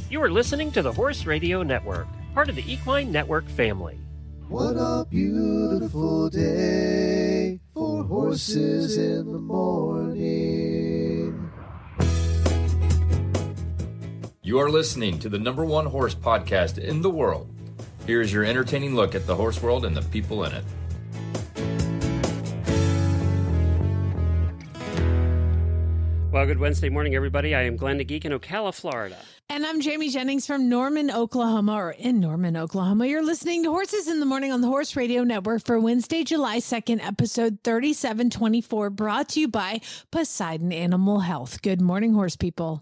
You are listening to the Horse Radio Network, part of the Equine Network family. What a beautiful day for horses in the morning. You are listening to the #1 horse podcast in the world. Here is your entertaining look at the horse world and the people in it. Well, good Wednesday morning, everybody. I am Glenn the Geek in Ocala, Florida. And I'm Jamie Jennings from Norman, Oklahoma, or in Norman, Oklahoma. You're listening to Horses in the Morning on the Horse Radio Network for Wednesday, July 2nd, episode 3724, brought to you by Poseidon Animal Health. Good morning, horse people.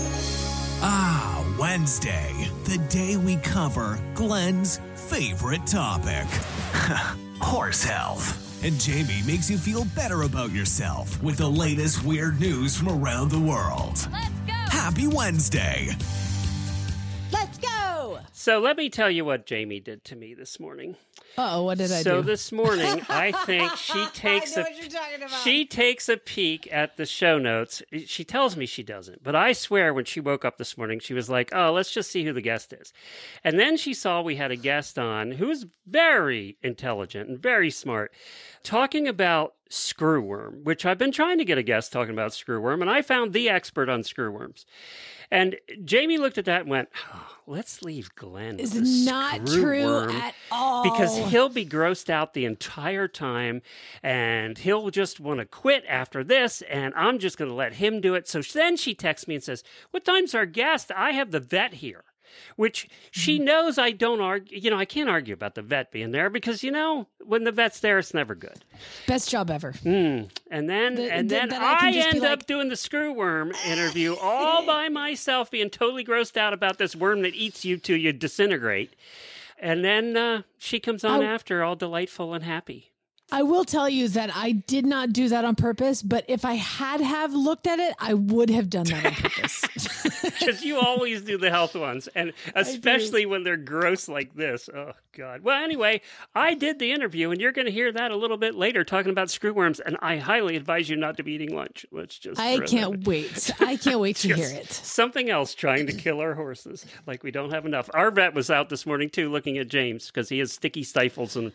Ah, Wednesday, the day we cover Glenn's favorite topic, horse health. And Jamie makes you feel better about yourself with the latest weird news from around the world. Let's go! Happy Wednesday! Let's go! So let me tell you what Jamie did to me this morning. Uh-oh, what did I do? So this morning, I think she takes a peek at the show notes. She tells me she doesn't, but I swear when she woke up this morning, she was like, oh, let's just see who the guest is. And then she saw we had a guest on who's very intelligent and very smart, talking about screwworm, which I've been trying to get a guest talking about screwworm, and I found the expert on screwworms. And Jamie looked at that and went, oh, let's leave Glenn. It's not true at all. Because he'll be grossed out the entire time and he'll just want to quit after this. And I'm just going to let him do it. So then she texts me and says, what time's our guest? I have the vet here. Which she knows I don't argue. I can't argue about the vet being there because, when the vet's there, it's never good. Best job ever. And then I end up doing the screwworm interview all by myself, being totally grossed out about this worm that eats you till you disintegrate. And then she comes on after, all delightful and happy. I will tell you that I did not do that on purpose, but if I had looked at it, I would have done that on purpose. Because you always do the health ones, and especially when they're gross like this. Oh, God. Well, anyway, I did the interview, and you're going to hear that a little bit later, talking about screwworms, and I highly advise you not to be eating lunch. Let's just I can't wait. I can't wait to hear it. Something else trying to kill our horses, like we don't have enough. Our vet was out this morning, too, looking at James, because he has sticky stifles. And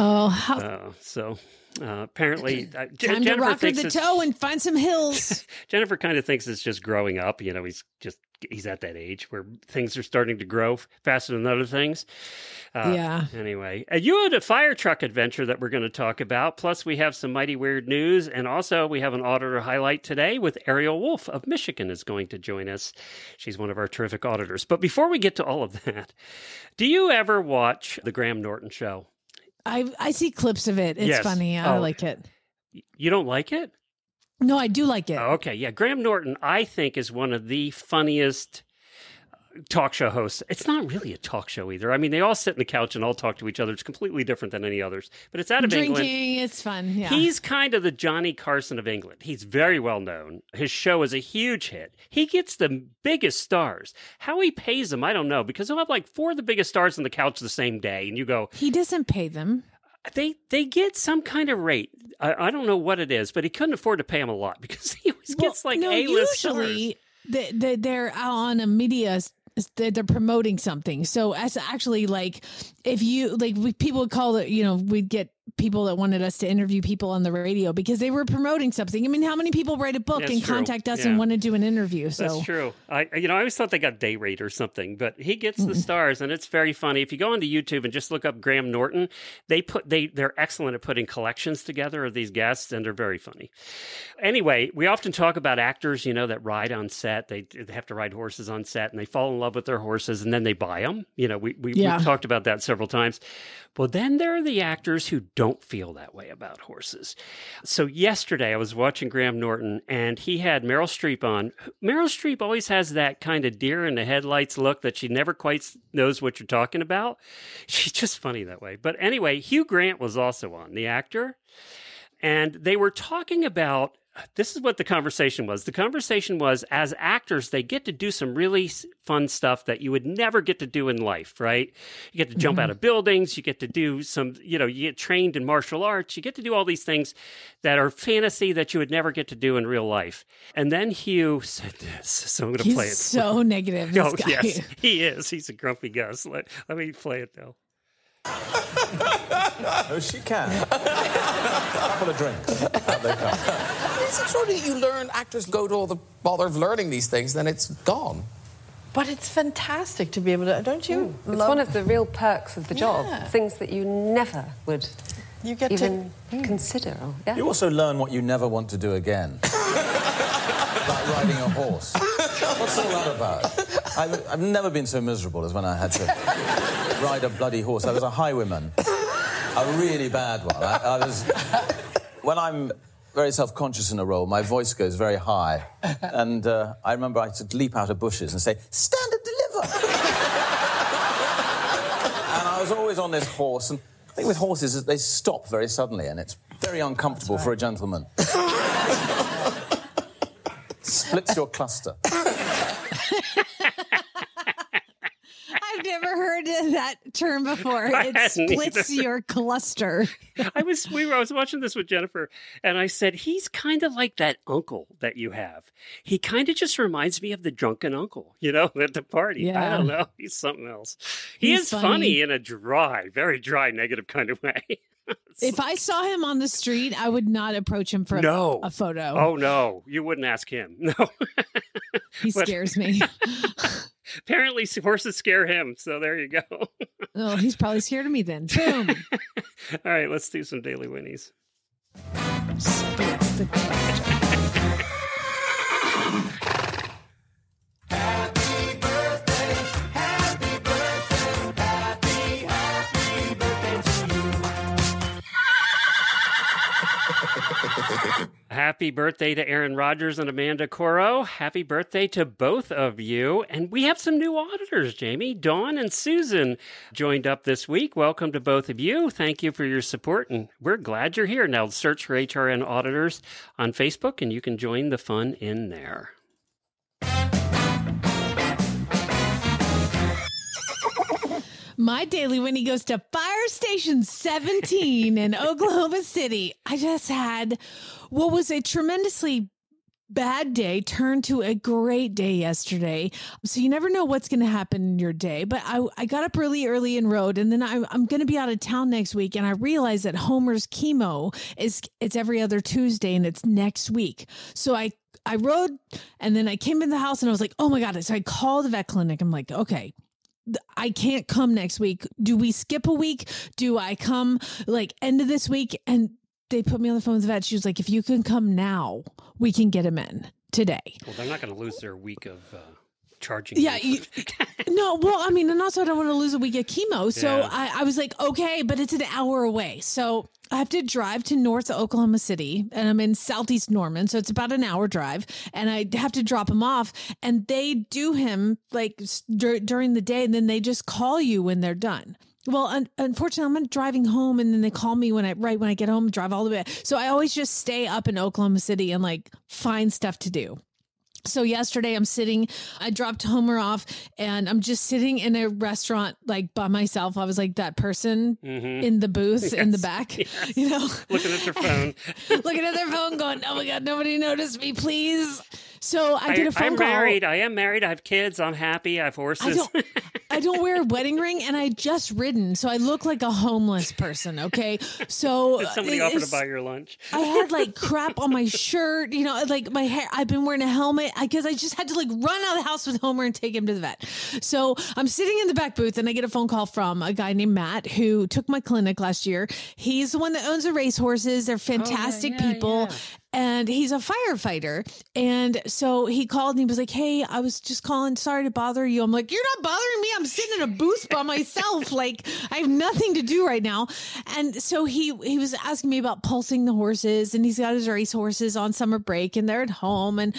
apparently, time Jennifer to rock her the toe and find some hills. Jennifer kind of thinks it's just growing up. He's at that age where things are starting to grow faster than other things. Anyway, you had a fire truck adventure that we're going to talk about. Plus, we have some mighty weird news, and also we have an auditor highlight today with Ariel Wolf of Michigan is going to join us. She's one of our terrific auditors. But before we get to all of that, do you ever watch the Graham Norton show? I see clips of it. It's funny. I like it. You don't like it? No, I do like it. Oh, okay. Yeah. Graham Norton, I think, is one of the funniest talk show hosts. It's not really a talk show either. I mean, they all sit on the couch and all talk to each other. It's completely different than any others. But it's out of England. Drinking, it's fun. Yeah. He's kind of the Johnny Carson of England. He's very well known. His show is a huge hit. He gets the biggest stars. How he pays them, I don't know, because he'll have like 4 of the biggest stars on the couch the same day. And you go... He doesn't pay them. They get some kind of rate. I don't know what it is, but he couldn't afford to pay him a lot because he always gets A-list usually stars. They're on a media. They're promoting something. So as actually if you people would call it, we'd get people that wanted us to interview people on the radio because they were promoting something. I mean, how many people write a book and contact us and want to do an interview? So that's true. I always thought they got day rate or something, but he gets the stars, and it's very funny. If you go onto YouTube and just look up Graham Norton, they're excellent at putting collections together of these guests, and they're very funny. Anyway, we often talk about actors, that ride on set. They have to ride horses on set, and they fall in love with their horses, and then they buy them. We've talked about that several times. Well, then there are the actors who don't feel that way about horses. So yesterday I was watching Graham Norton, and he had Meryl Streep on. Meryl Streep always has that kind of deer in the headlights look that she never quite knows what you're talking about. She's just funny that way. But anyway, Hugh Grant was also on, the actor. And they were talking about this is what the conversation was. The conversation was, as actors, they get to do some really fun stuff that you would never get to do in life, right? You get to jump out of buildings. You get to do some, you get trained in martial arts. You get to do all these things that are fantasy that you would never get to do in real life. And then Hugh said this, so I'm going to play it. He's so negative, this guy. Yes, he is. He's a grumpy Gus. Let me play it, though. Oh, she can. A couple of drinks. Out they come. It's extraordinary. You learn, actors go to all the bother of learning these things, then it's gone. But it's fantastic to be able to, don't you? It's one of the real perks of the job. Yeah. Things that you never would even consider. Yeah. You also learn what you never want to do again. Like riding a horse. What's all that about? I've never been so miserable as when I had to ride a bloody horse. I was a highwayman. A really bad one. I was... When I'm very self-conscious in a role, my voice goes very high. And I remember I had to leap out of bushes and say, "Stand and deliver!" And I was always on this horse. And I think with horses, they stop very suddenly, and it's very uncomfortable for a gentleman. Splits your cluster. I've never heard that term before. It splits your cluster. I was watching this with Jennifer, and I said, he's kind of like that uncle that you have. He kind of just reminds me of the drunken uncle, at the party. Yeah. I don't know. He's something else. He's He's funny in a very dry, negative kind of way. If I saw him on the street, I would not approach him for a photo. Oh, no. You wouldn't ask him. No. He scares me. Apparently, horses scare him. So there you go. Oh, he's probably scared of me then. Boom. All right, let's do some Daily Winnies. Splits the cluster. Happy birthday to Aaron Rodgers and Amanda Coro. Happy birthday to both of you. And we have some new auditors, Jamie. Dawn and Susan joined up this week. Welcome to both of you. Thank you for your support, and we're glad you're here. Now search for HRN Auditors on Facebook, and you can join the fun in there. My Daily Winnie goes to Fire Station 17 in Oklahoma City. I just had what was a tremendously bad day turned to a great day yesterday. So you never know what's going to happen in your day. But I got up really early and rode, and then I'm going to be out of town next week. And I realized that Homer's chemo it's every other Tuesday, and it's next week. So I rode, and then I came in the house, and I was like, oh my God. So I called the vet clinic. I'm like, okay, I can't come next week. Do we skip a week? Do I come end of this week? And they put me on the phone with the vet. She was like, if you can come now, we can get him in today. Well, they're not going to lose their week of charging. Yeah. No, well, I mean, and also I don't want to lose a week of chemo. So yeah. I was like, okay, but it's an hour away. So I have to drive to North Oklahoma City, and I'm in Southeast Norman. So it's about an hour drive, and I have to drop him off, and they do him during the day, and then they just call you when they're done. Well, unfortunately, I'm driving home, and then they call me when I get home, drive all the way. So I always just stay up in Oklahoma City and find stuff to do. So yesterday I dropped Homer off, and I'm just sitting in a restaurant by myself. I was like that person in the booth in the back, looking at their phone, going, oh my God, nobody noticed me, please. So I get a phone call. I am married. I have kids. I'm happy. I have horses. I don't wear a wedding ring, and I just ridden, so I look like a homeless person. Okay, so did somebody offer to buy your lunch? I had crap on my shirt, my hair. I've been wearing a helmet because I just had to run out of the house with Homer and take him to the vet. So I'm sitting in the back booth, and I get a phone call from a guy named Matt who took my clinic last year. He's the one that owns the racehorses. They're fantastic people. Yeah. And he's a firefighter. And so he called and he was like, hey, I was just calling. Sorry to bother you. I'm like, you're not bothering me. I'm sitting in a booth by myself. I have nothing to do right now. And so he was asking me about pulsing the horses, and he's got his race horses on summer break, and they're at home. And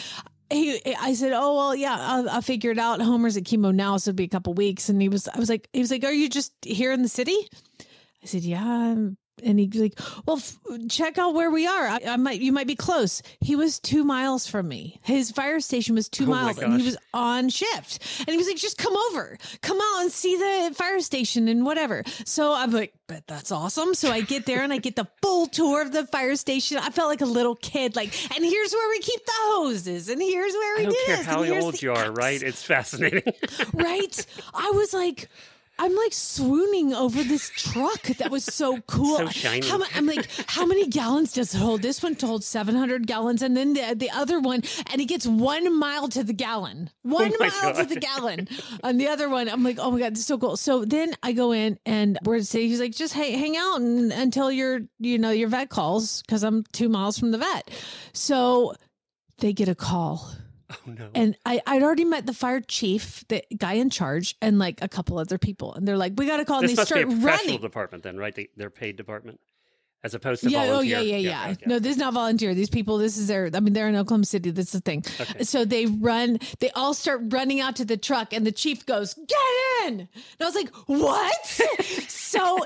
I said, oh, well, yeah, I'll figure it out. Homer's at chemo now, so it'll be a couple weeks. And he was like, are you just here in the city? I said, yeah, I'm And he's like, well, check out where we are. You might be close. He was 2 miles from me. His fire station was 2 miles and he was on shift. And he was like, just come over, come out and see the fire station and whatever. So I'm like, but that's awesome. So I get there and I get the full tour of the fire station. I felt like a little kid, like, and here's where we keep the hoses and here's where we do this. I don't care how old you are, right? It's fascinating. Right? I was like, I'm like swooning over this truck that was so cool. So shiny. I'm like, how many gallons does it hold? This one told 700 gallons. And then the other one, and it gets 1 mile to the gallon. 1 mile to the gallon. On the other one, I'm like, oh my God, this is so cool. So then I go in and he's like, just hang out until your vet calls, because I'm 2 miles from the vet. So they get a call. Oh, no. And I'd already met the fire chief, the guy in charge, and like a couple other people. And they're like, we got to call. This and they must start be a professional running. department then, right? Their paid department, as opposed to yeah, volunteer. Oh, yeah. Okay. No, this is not volunteer. These people, this is they're in Oklahoma City. That's the thing. Okay. So they all start running out to the truck, and the chief goes, get in. And I was like, what? So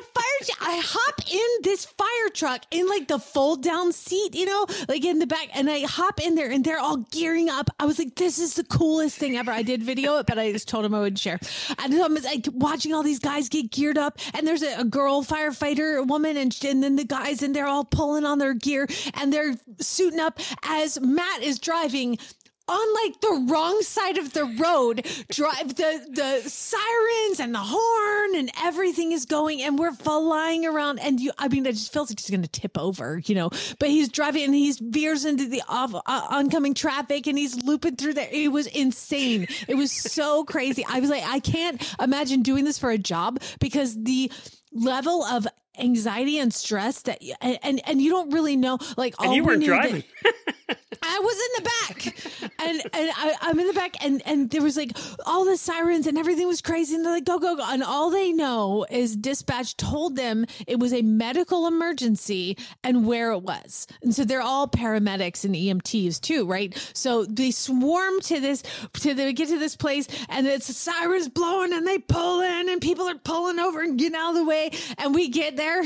I hop in this fire truck in like the fold down seat, like in the back. And I hop in there and they're all gearing up. I was like, this is the coolest thing ever. I did video it, but I just told them I would share. And I'm like watching all these guys get geared up. And there's a girl firefighter, a woman, and then the guys, and they're all pulling on their gear and they're suiting up as Matt is driving on like the wrong side of the road, drive the sirens and the horn and everything is going, and we're flying around. And it just feels like he's going to tip over, but he's driving and he veers into the oncoming traffic and he's looping through there. It was insane. It was so crazy. I was like, I can't imagine doing this for a job, because the level of anxiety and stress that and you don't really know, like, and you weren't driving. I was in the back, and I'm in the back, and there was like all the sirens and everything was crazy, and they're like, go, go, go. And all they know is dispatch told them it was a medical emergency and where it was. And so they're all paramedics and EMTs too, right? So they swarm they get to this place, and it's sirens blowing and they pull in and people are pulling over and getting out of the way. And we get there.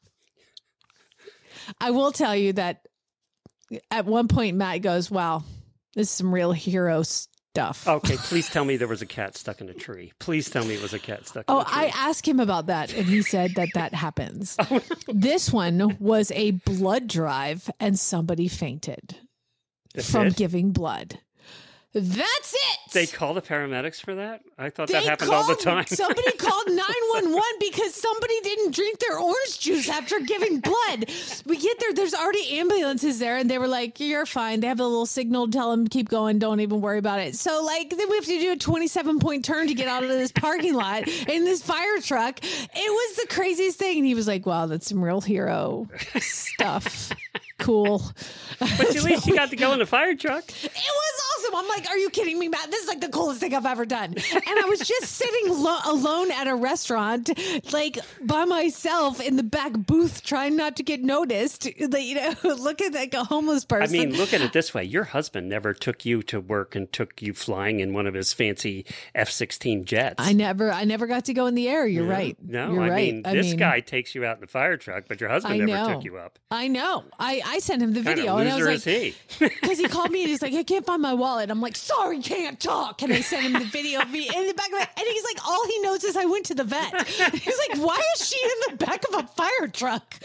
I will tell you that at one point, Matt goes, wow, this is some real hero stuff. Okay, please tell me there was a cat stuck in a tree. Please tell me it was a cat stuck in a tree. I asked him about that, and he said that happens. Oh, no. This one was a blood drive, and somebody fainted from giving blood. That's it. They call the paramedics for that? I thought that happened all the time. Somebody called 911 because somebody didn't drink their orange juice after giving blood. We get there. There's already ambulances there, and they were like, you're fine. They have a little signal to tell them, keep going. Don't even worry about it. So, like, then we have to do a 27-point turn to get out of this parking lot in this fire truck. It was the craziest thing. And he was like, wow, that's some real hero stuff. Cool. But at least you got to go in the fire truck. It was awesome. I'm like, are you kidding me, Matt? This is like the coolest thing I've ever done. And I was just sitting alone at a restaurant, like by myself in the back booth, trying not to get noticed. Looking like a homeless person. I mean, look at it this way. Your husband never took you to work and took you flying in one of his fancy F-16 jets. I never got to go in the air. You're right. No, You're right. This guy takes you out in the fire truck, but your husband never took you up. I know. I sent him the video, and I was like, is he? Because he called me and he's like, I can't find my wallet. I'm like, sorry, can't talk. And I sent him the video of me in the back of it, and he's like, all he knows is I went to the vet. He's like, why is she in the back of a fire truck?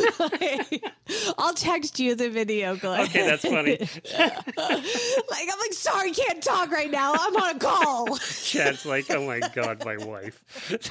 I'll text you the video, Glenn. Okay, that's funny. I'm like, sorry, can't talk right now. I'm on a call. Chad's like, oh my God, my wife.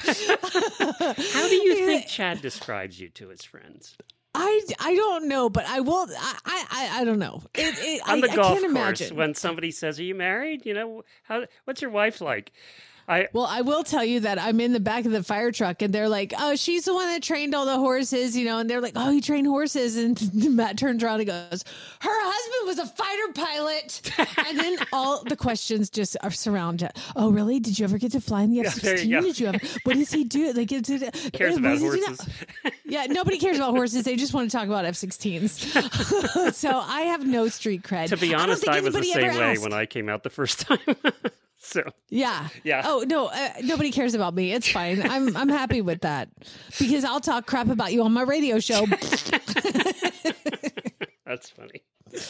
How do you think Chad describes you to his friends? I don't know, but I will. I don't know. On the golf course, imagine. when somebody says, "Are you married?" What's your wife like? Well, I will tell you that I'm in the back of the fire truck, and they're like, "Oh, she's the one that trained all the horses," and they're like, "Oh, you train horses?" And Matt turns around and goes, "Her husband was a fighter pilot." And then all the questions just are surrounded. Oh, really? Did you ever get to fly in the F-16? Did you ever? What does he do? Like, cares about horses. Yeah, nobody cares about horses. They just want to talk about F-16s. So I have no street cred. To be honest, I was the same way when I came out the first time. So Yeah. Yeah. Oh no, nobody cares about me. It's fine. I'm happy with that because I'll talk crap about you on my radio show. That's funny.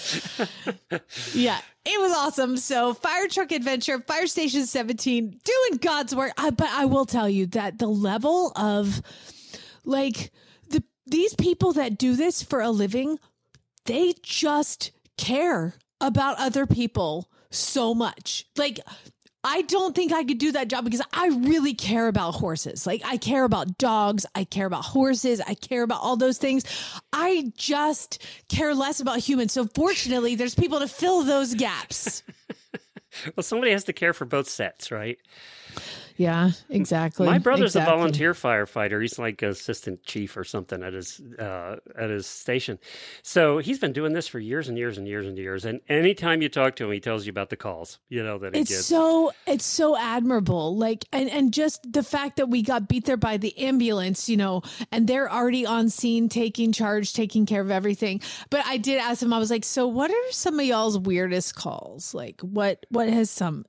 Yeah, it was awesome. So Fire Truck Adventure, Fire Station 17, doing God's work. But I will tell you that the level of like these people that do this for a living, they just care about other people so much. Like, I don't think I could do that job because I really care about horses. Like, I care about dogs. I care about horses. I care about all those things. I just care less about humans. So fortunately, there's people to fill those gaps. Well, somebody has to care for both sets, right? Yeah, exactly. My brother's exactly. a volunteer firefighter. He's like assistant chief or something at his station. So he's been doing this for years and years and years and years. And anytime you talk to him, he tells you about the calls, that he gets. It's so admirable. Like, and just the fact that we got beat there by the ambulance, and they're already on scene, taking charge, taking care of everything. But I did ask him, I was like, so what are some of y'all's weirdest calls? Like what has some...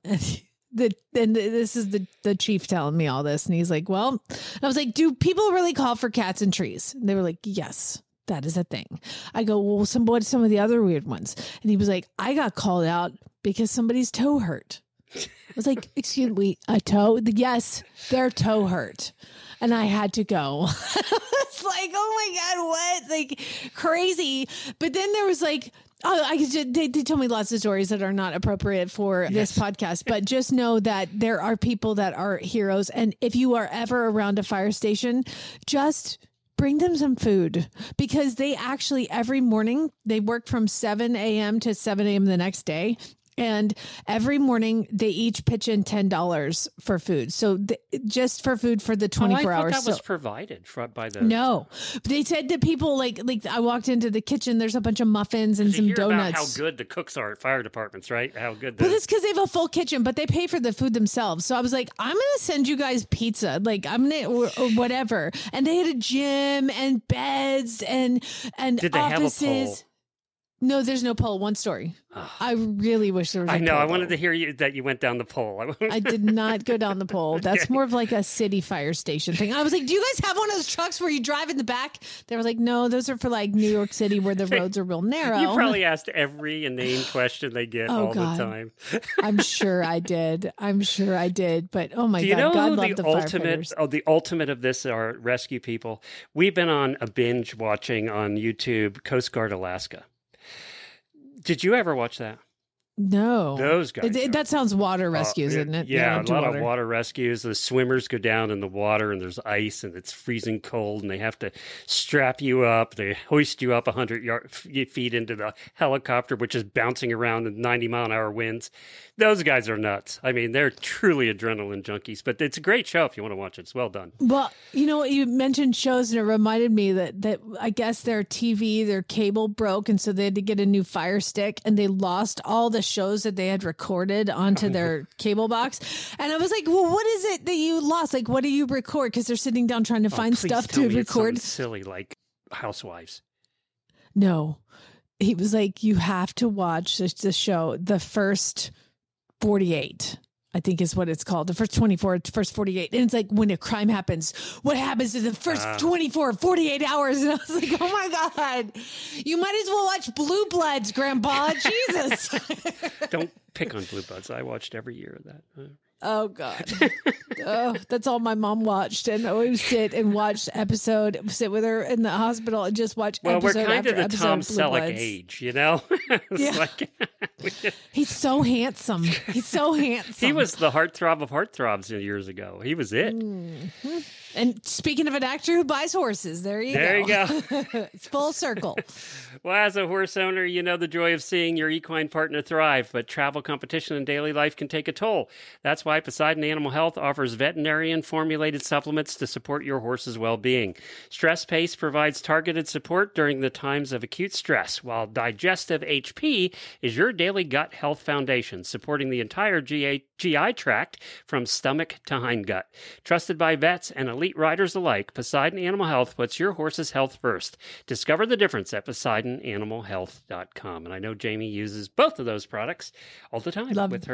This is the chief telling me all this. And he's like, well, I was like, do people really call for cats and trees? And they were like, yes, that is a thing. I go, well, what are some of the other weird ones? And he was like, I got called out because somebody's toe hurt. I was like, excuse me, a toe? Yes, their toe hurt. And I had to go. It's like, oh my God, what? Like crazy. But then there was like, they told me lots of stories that are not appropriate for this podcast, but just know that there are people that are heroes. And if you are ever around a fire station, just bring them some food because they actually every morning they work from 7 a.m. to 7 a.m. the next day. And every morning they each pitch in $10 for food. So just for food for the 24 I thought hours. That was provided by the... No, they said to people like I walked into the kitchen, there's a bunch of muffins and some donuts. About how good the cooks are at fire departments, right? How good. Well, it's because they have a full kitchen, but they pay for the food themselves. So I was like, I'm going to send you guys pizza. Like I'm going to, or whatever. And they had a gym and beds and Did they offices. Have a pole? No, there's no pole. One story. I really wish there was a I know. pole. I wanted to hear that you went down the pole. I did not go down the pole. That's more of like a city fire station thing. I was like, do you guys have one of those trucks where you drive in the back? They were like, no, those are for like New York City where the roads are real narrow. You probably asked every inane question they get all the time. I'm sure I did. But oh my Do you God, know God who love the firefighters. the ultimate of this are rescue people? We've been on a binge watching on YouTube Coast Guard Alaska. Did you ever watch that? No. Those guys. That sounds water rescues, isn't it? Yeah, a lot of water rescues. The swimmers go down in the water and there's ice and it's freezing cold and they have to strap you up. They hoist you up 100 feet into the helicopter, which is bouncing around in 90-mile-an-hour winds. Those guys are nuts. I mean, they're truly adrenaline junkies, but it's a great show if you want to watch it. It's well done. Well, you mentioned shows and it reminded me that I guess their cable broke and so they had to get a new Fire Stick and they lost all the shows that they had recorded onto their cable box. And I was like, well, what is it that you lost? Like, what do you record? Because they're sitting down trying to find stuff to record. It's silly, like Housewives. No, he was like, you have to watch the show, the first 48, I think is what it's called. The first 24, first 48. And it's like when a crime happens, what happens in the first 24, 48 hours? And I was like, oh my God, you might as well watch Blue Bloods, Grandpa. Jesus. Don't pick on Blue Bloods. I watched every year of that. Oh God. Oh, that's all my mom watched. And I would sit and watch episode, sit with her in the hospital and just watch episode we're kind of the Tom of Blue Selleck Bloods. age, you know? Yeah. He's so handsome. He's so handsome. He was the heartthrob of heartthrobs years ago. He was it. Mm-hmm. And speaking of an actor who buys horses, there you go. It's full circle. Well, as a horse owner, you know the joy of seeing your equine partner thrive, but travel, competition, and daily life can take a toll. That's why Poseidon Animal Health offers veterinarian-formulated supplements to support your horse's well-being. Stress Pace provides targeted support during the times of acute stress, while Digestive HP is your daily gut health foundation, supporting the entire GI tract from stomach to hindgut. Trusted by vets and elite elite riders alike, Poseidon Animal Health puts your horse's health first. Discover the difference at PoseidonAnimalHealth.com. And I know Jamie uses both of those products all the time with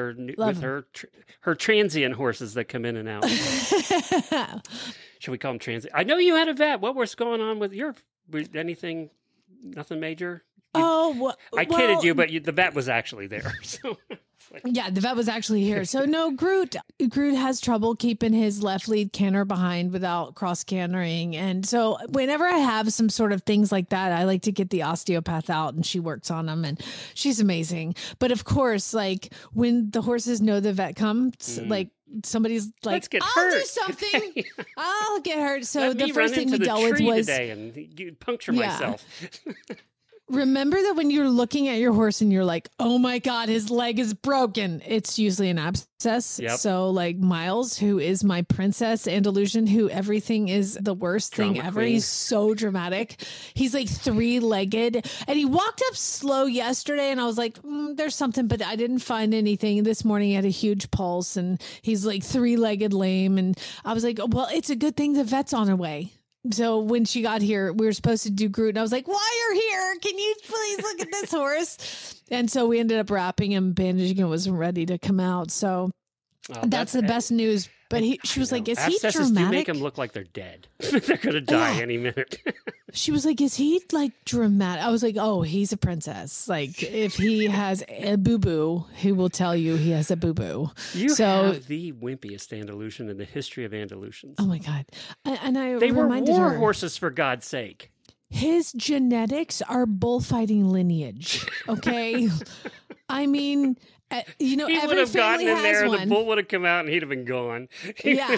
her transient horses that come in and out. Should we call them transient? I know you had a vet. What was going on with anything? Nothing major? I kidded you, but the vet was actually there. So. Yeah, the vet was actually here. So no, Groot has trouble keeping his left lead canter behind without cross cantering. And so whenever I have some sort of things like that, I like to get the osteopath out and she works on them and she's amazing. But of course, like when the horses know the vet comes, like somebody's like, I'll do something. I'll get hurt. So the first thing we dealt with was today and puncture myself. Remember that when you're looking at your horse and you're like, oh my God, his leg is broken. It's usually an abscess. Yep. So like Miles, who is my princess Andalusian, who everything is the worst thing ever. He's so dramatic. He's like 3-legged and he walked up slow yesterday and I was like, there's something, but I didn't find anything. This morning he had a huge pulse and he's like 3-legged lame. And I was like, well, it's a good thing the vet's on her way. So when she got here, we were supposed to do Groot. And I was like, while you're here, can you please look at this horse? And so we ended up wrapping him, bandaging him, wasn't ready to come out. So that's the best news. But she was like, is he dramatic? Do make them look like they're dead. They're going to die any minute. She was like, is he like dramatic? I was like, oh, he's a princess. Like if he has a boo-boo, he will tell you he has a boo-boo. You have the wimpiest Andalusian in the history of Andalusians. Oh my God. And they were war horses, for God's sake. His genetics are bullfighting lineage. Okay. I mean, he would have gotten in there, the bull would have come out, and he'd have been gone. Yeah.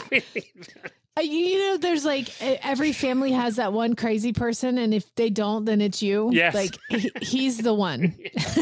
There's like every family has that one crazy person, and if they don't, then it's you. Yes. Like he's the one.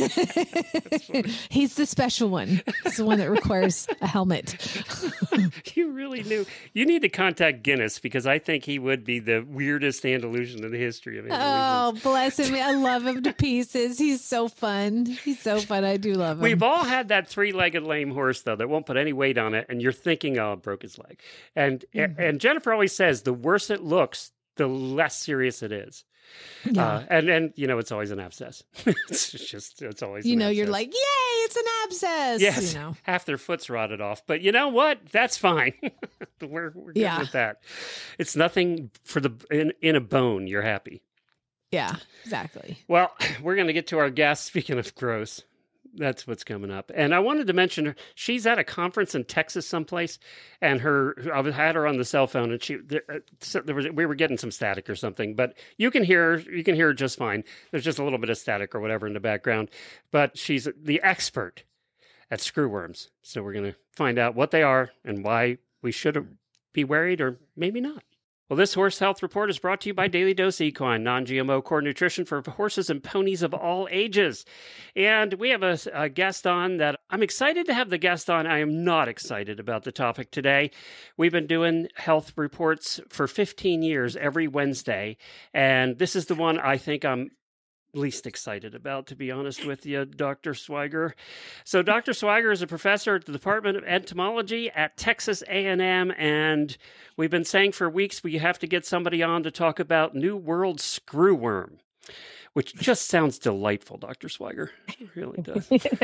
He's the special one. He's the one that requires a helmet. You really knew. You need to contact Guinness because I think he would be the weirdest Andalusian in the history of Andalusians. Oh, bless him. I love him to pieces. He's so fun. I do love him. We've all had that 3-legged lame horse, though, that won't put any weight on it, and you're thinking, oh, it broke his leg. And Jennifer always says the worse it looks, the less serious it is. Yeah. And it's always an abscess. it's always an abscess. You're like, yay, it's an abscess. Yes. Half their foot's rotted off. But you know what? That's fine. We're good with that. It's nothing for in a bone. You're happy. Yeah, exactly. Well, we're going to get to our guest. Speaking of gross, that's what's coming up. And I wanted to mention her. She's at a conference in Texas someplace, and I had her on the cell phone, and we were getting some static or something. But you can hear her just fine. There's just a little bit of static or whatever in the background. But she's the expert at screwworms. So we're going to find out what they are and why we should be worried or maybe not. Well, this Horse Health Report is brought to you by Daily Dose Equine, non-GMO core nutrition for horses and ponies of all ages. And we have a guest on that I'm excited to have the guest on. I am not excited about the topic today. We've been doing health reports for 15 years every Wednesday, and this is the one I think I'm least excited about, to be honest with you, Dr. Swiger. So Dr. Swiger is a professor at the Department of Entomology at Texas A&M, and we've been saying for weeks we have to get somebody on to talk about New World screwworm, which just sounds delightful, Dr. Swiger. It really does.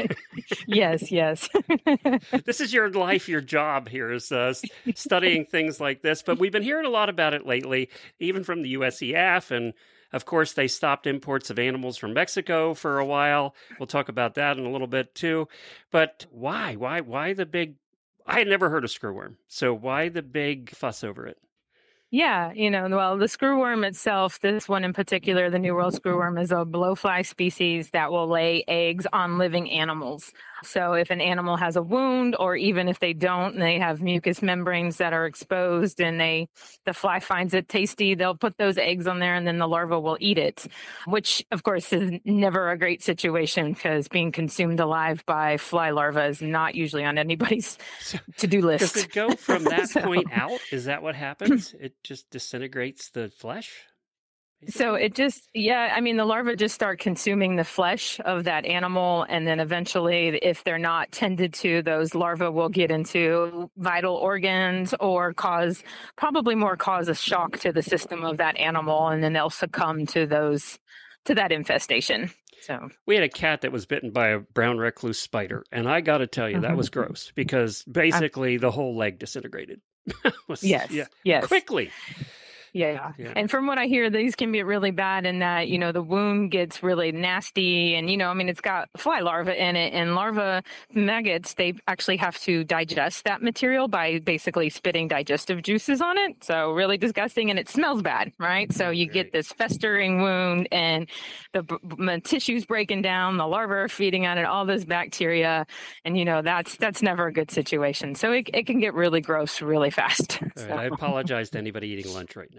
Yes. This is your life, your job here is studying things like this, but we've been hearing a lot about it lately, even from the USEF, and of course, they stopped imports of animals from Mexico for a while. We'll talk about that in a little bit, too. But why? Why the big... I had never heard of screwworm. So why the big fuss over it? Yeah, well, the screwworm itself, this one in particular, the New World screwworm, is a blowfly species that will lay eggs on living animals. So if an animal has a wound, or even if they don't, and they have mucous membranes that are exposed and the fly finds it tasty, they'll put those eggs on there and then the larva will eat it, which of course is never a great situation because being consumed alive by fly larvae is not usually on anybody's to-do list. Does it go from that point out? Is that what happens? It just disintegrates the flesh? So it just, I mean, the larvae just start consuming the flesh of that animal. And then eventually, if they're not tended to, those larvae will get into vital organs or probably cause a shock to the system of that animal. And then they'll succumb to that infestation. So we had a cat that was bitten by a brown recluse spider. And I got to tell you, that was gross because basically the whole leg disintegrated. Yes. Quickly. Yeah. And from what I hear, these can be really bad in that, the wound gets really nasty and, it's got fly larvae in it, and larva maggots, they actually have to digest that material by basically spitting digestive juices on it. So really disgusting, and it smells bad, right? So you get this festering wound and the tissue's breaking down, the larvae are feeding on it, all this bacteria. And, that's never a good situation. So it can get really gross really fast. Right, I apologize to anybody eating lunch right now.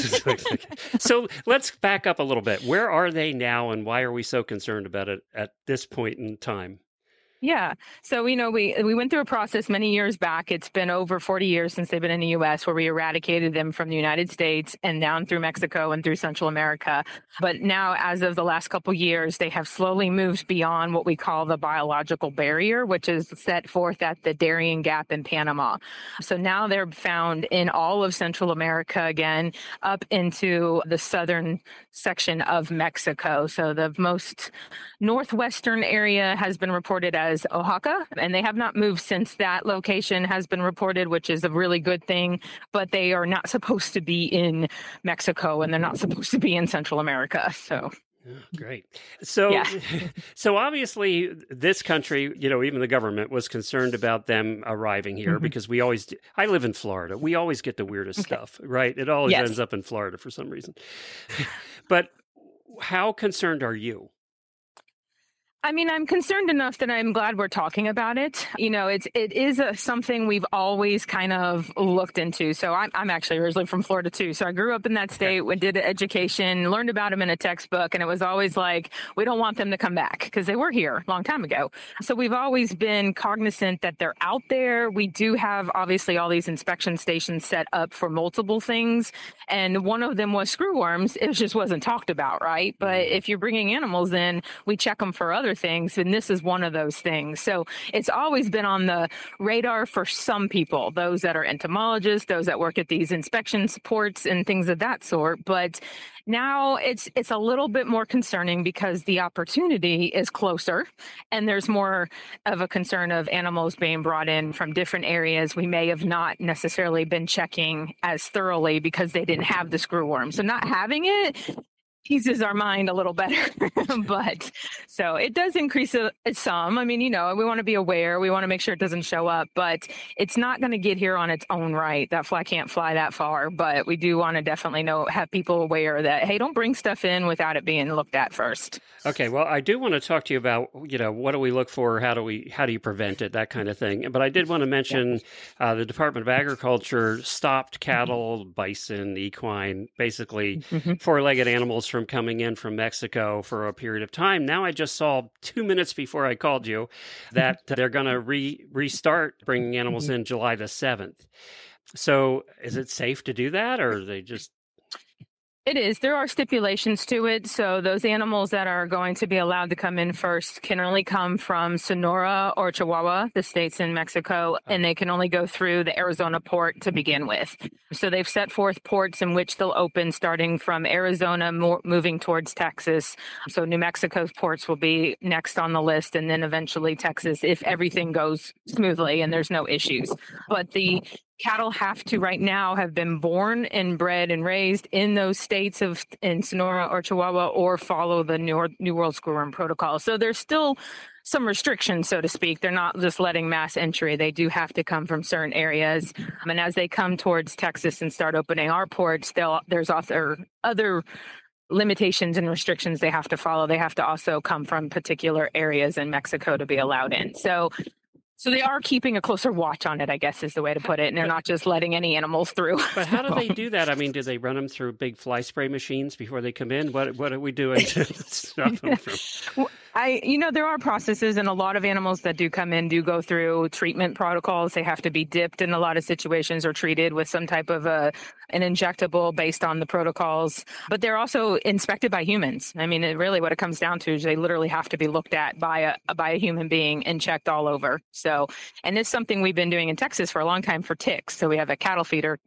So let's back up a little bit. Where are they now, and why are we so concerned about it at this point in time? Yeah. So, we went through a process many years back. It's been over 40 years since they've been in the U.S., where we eradicated them from the United States and down through Mexico and through Central America. But now, as of the last couple of years, they have slowly moved beyond what we call the biological barrier, which is set forth at the Darien Gap in Panama. So now they're found in all of Central America again, up into the southern section of Mexico. So the most northwestern area has been reported as Oaxaca, and they have not moved since that location has been reported, which is a really good thing, but they are not supposed to be in Mexico, and they're not supposed to be in Central America. So great. So, so obviously this country, even the government was concerned about them arriving here because I live in Florida. We always get the weirdest stuff, right? It always ends up in Florida for some reason. But how concerned are you? I mean, I'm concerned enough that I'm glad we're talking about it. It is something we've always kind of looked into. So I'm actually originally from Florida too. So I grew up in that state, did education, learned about them in a textbook, and it was always like, we don't want them to come back because they were here a long time ago. So we've always been cognizant that they're out there. We do have obviously all these inspection stations set up for multiple things. And one of them was screwworms. It just wasn't talked about, right? But if you're bringing animals in, we check them for other things, and this is one of those things. So it's always been on the radar for some people, those that are entomologists, those that work at these inspection supports and things of that sort. But now it's a little bit more concerning because the opportunity is closer, and there's more of a concern of animals being brought in from different areas we may have not necessarily been checking as thoroughly because they didn't have the screwworm. So not having it eases our mind a little better. But so it does increase it some. I mean, we want to be aware. We want to make sure it doesn't show up, but it's not going to get here on its own right. That fly can't fly that far, but we do want to definitely have people aware that, hey, don't bring stuff in without it being looked at first. Okay. Well, I do want to talk to you about, what do we look for? How do you prevent it? That kind of thing. But I did want to mention the Department of Agriculture stopped cattle, bison, equine, basically four-legged animals from coming in from Mexico for a period of time. Now I just saw 2 minutes before I called you that they're going to restart bringing animals in July the 7th. So is it safe to do that, or are they just... It is. There are stipulations to it. So those animals that are going to be allowed to come in first can only come from Sonora or Chihuahua, the states in Mexico, and they can only go through the Arizona port to begin with. So they've set forth ports in which they'll open starting from Arizona, moving towards Texas. So New Mexico's ports will be next on the list, and then eventually Texas if everything goes smoothly and there's no issues. But the cattle have to right now have been born and bred and raised in those states in Sonora or Chihuahua, or follow the New World Screwworm Protocol. So there's still some restrictions, so to speak. They're not just letting mass entry. They do have to come from certain areas. And as they come towards Texas and start opening our ports, there's other limitations and restrictions they have to follow. They have to also come from particular areas in Mexico to be allowed in. So they are keeping a closer watch on it, I guess is the way to put it. And they're not just letting any animals through. But how do they do that? I mean, do they run them through big fly spray machines before they come in? What are we doing to stop them from? There are processes, and a lot of animals that do come in do go through treatment protocols. They have to be dipped in a lot of situations or treated with some type of an injectable based on the protocols. But they're also inspected by humans. I mean, really what it comes down to is they literally have to be looked at by a human being and checked all over. So, and it's something we've been doing in Texas for a long time for ticks. So we have a cattle fever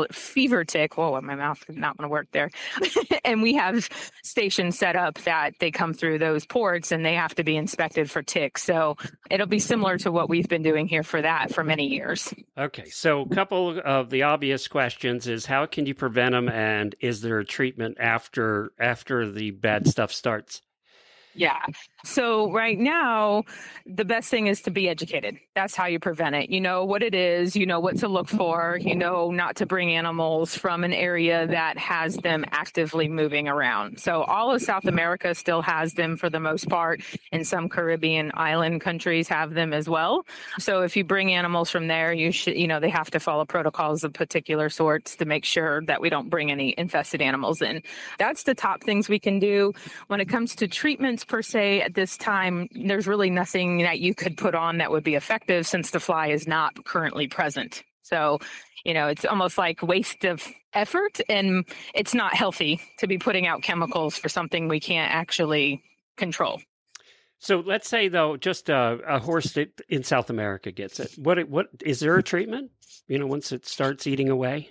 tick. Whoa, my mouth is not going to work there. And we have stations set up that they come through those ports and they have to be inspected for ticks. So it'll be similar to what we've been doing here for that for many years. Okay. So a couple of the obvious questions is how can you prevent them, and is there a treatment after the bad stuff starts? Yeah. So right now, the best thing is to be educated. That's how you prevent it. You know what it is, you know what to look for, you know not to bring animals from an area that has them actively moving around. So all of South America still has them for the most part, and some Caribbean island countries have them as well. So if you bring animals from there, you should, they have to follow protocols of particular sorts to make sure that we don't bring any infested animals in. That's the top things we can do. When it comes to treatments per se, at this time, there's really nothing that you could put on that would be effective since the fly is not currently present. So, it's almost like waste of effort, and it's not healthy to be putting out chemicals for something we can't actually control. So let's say, though, just a horse that in South America gets it. What is there a treatment, once it starts eating away?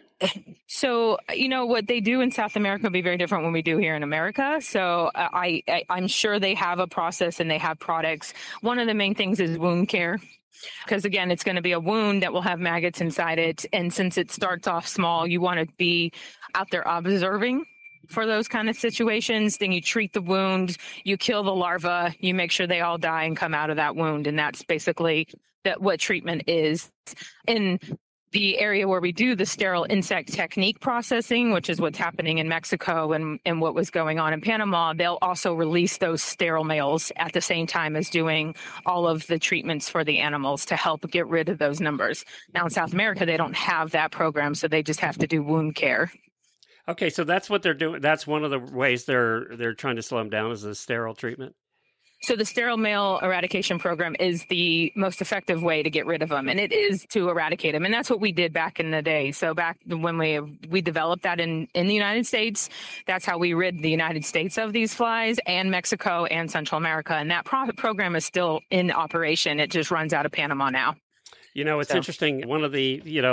So, what they do in South America will be very different when we do here in America. So I'm sure they have a process and they have products. One of the main things is wound care. Because again, it's going to be a wound that will have maggots inside it. And since it starts off small, you want to be out there observing for those kind of situations. Then you treat the wound, you kill the larva, you make sure they all die and come out of that wound. And that's basically what treatment is. In the area where we do the sterile insect technique processing, which is what's happening in Mexico and what was going on in Panama, they'll also release those sterile males at the same time as doing all of the treatments for the animals to help get rid of those numbers. Now in South America, they don't have that program, so they just have to do wound care. Okay, so that's what they're doing. That's one of the ways they're trying to slow them down is the sterile treatment. So the sterile male eradication program is the most effective way to get rid of them, and it is to eradicate them. And that's what we did back in the day. So back when we developed that in the United States, that's how we rid the United States of these flies, and Mexico and Central America. And that program is still in operation. It just runs out of Panama now. It's interesting. One of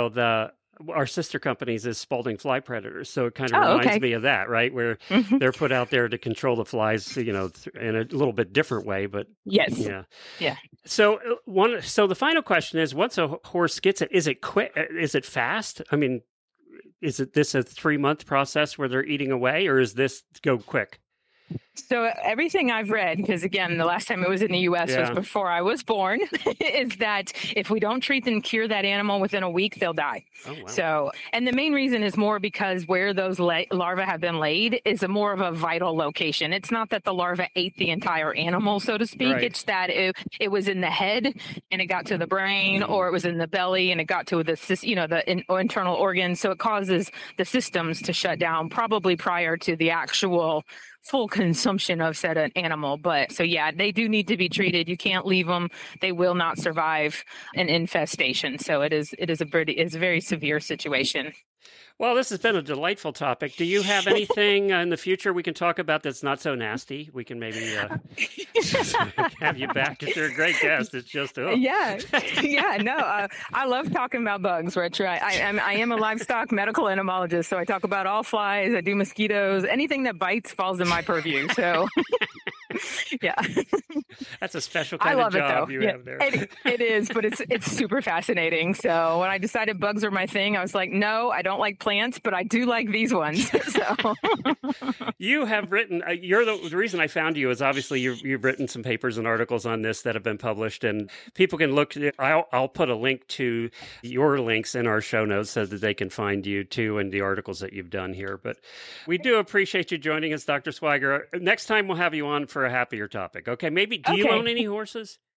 our sister companies is Spalding Fly Predators. So it kind of reminds me of that, right? Where they're put out there to control the flies, in a little bit different way, but yes. Yeah. So the final question is, once a horse gets it, is it quick? Is it fast? I mean, is this a 3-month process where they're eating away, or is this go quick? So everything I've read, because again, the last time it was in the U.S. was before I was born, is that if we don't treat and cure that animal within a week, they'll die. Oh, wow. So, and the main reason is more because where those larvae have been laid is a more of a vital location. It's not that the larva ate the entire animal, so to speak. Right. It's that it was in the head and it got to the brain, or it was in the belly and it got to the internal organs. So it causes the systems to shut down probably prior to the actual full consumption of said animal. But so yeah, they do need to be treated. You can't leave them. They will not survive an infestation. So it is a very severe situation. Well, this has been a delightful topic. Do you have anything in the future we can talk about that's not so nasty? We can maybe have you back because you're a great guest. It's just I love talking about bugs, Rich. I am a livestock medical entomologist, so I talk about all flies. I do mosquitoes. Anything that bites falls in my purview. So yeah, that's a special kind of job you have there. It is, but it's super fascinating. So when I decided bugs are my thing, I was like, no, I don't like plants, but I do like these ones. So you have written. The reason I found you is obviously you've written some papers and articles on this that have been published, and people can look. I'll put a link to your links in our show notes so that they can find you too and the articles that you've done here. But we do appreciate you joining us, Dr. Swiger. Next time we'll have you on for a happier topic. Okay, maybe do you own any horses?